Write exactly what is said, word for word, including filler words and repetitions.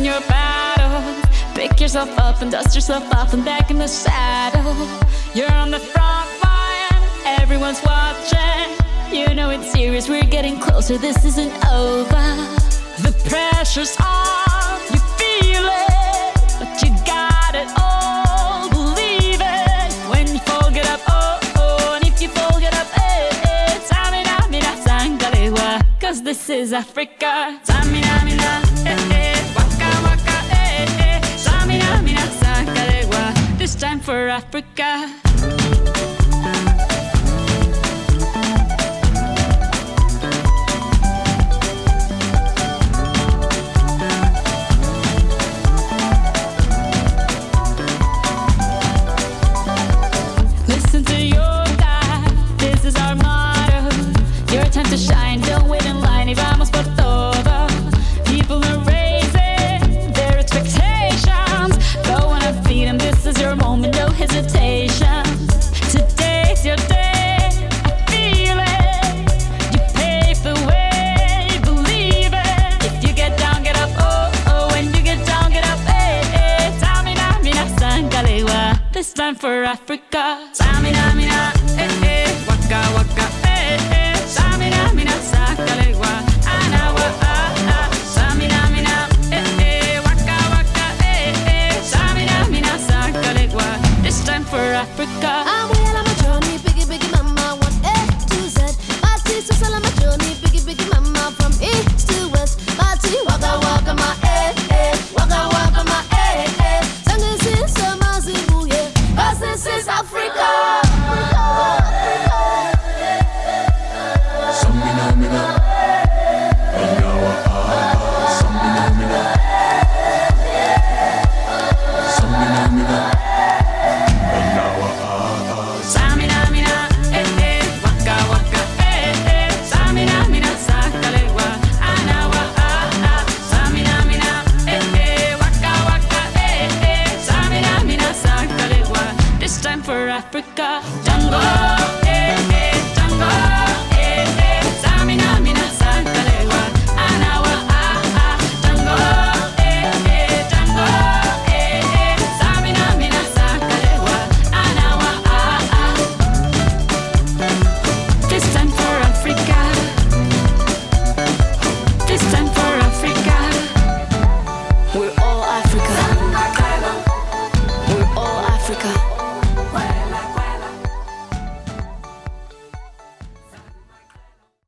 your battles. Pick yourself up and dust yourself off and back in the saddle. You're on the front line, everyone's watching. You know it's serious, we're getting closer, this isn't over. The pressure's on, you feel it, but you got it all, believe it. When you fall, get up, oh, oh, and if you fall, get up, eh, eh. Samina, mina, sangalewa, cause this is Africa. Samina, mina, eh, eh, waka, waka, eh, eh. Samina, mina, sangalewa, this time for Africa. Time to shine, don't wait in line, y vamos por todo. People are raising their expectations. Go on and feed them, this is your moment, no hesitation. Today's your day, I feel it. You pave the way, believe it. If you get down, get up, oh, oh. When you get down, get up, eh, eh. Samina, mina, sangalewa, this time for Africa. Samina, mina, eh, eh. Waka, waka, eh, eh. Samina, mina, sangalewa, anawa, ah, ah. Samina, mina, eh, eh. Waka, waka, eh, eh. Samina, mina, sangalewa, this time for Africa. I'm well on my journey, biggie, biggie mama, one A to Z. My teeth are on my journey, biggie, biggie mama, from east to west. My teeth, waka, waka, my eh, eh. Waka, waka, my eh, eh. Sangin' sin, sama, zibu, yeah. Cause this is Africa. For Africa, jungle.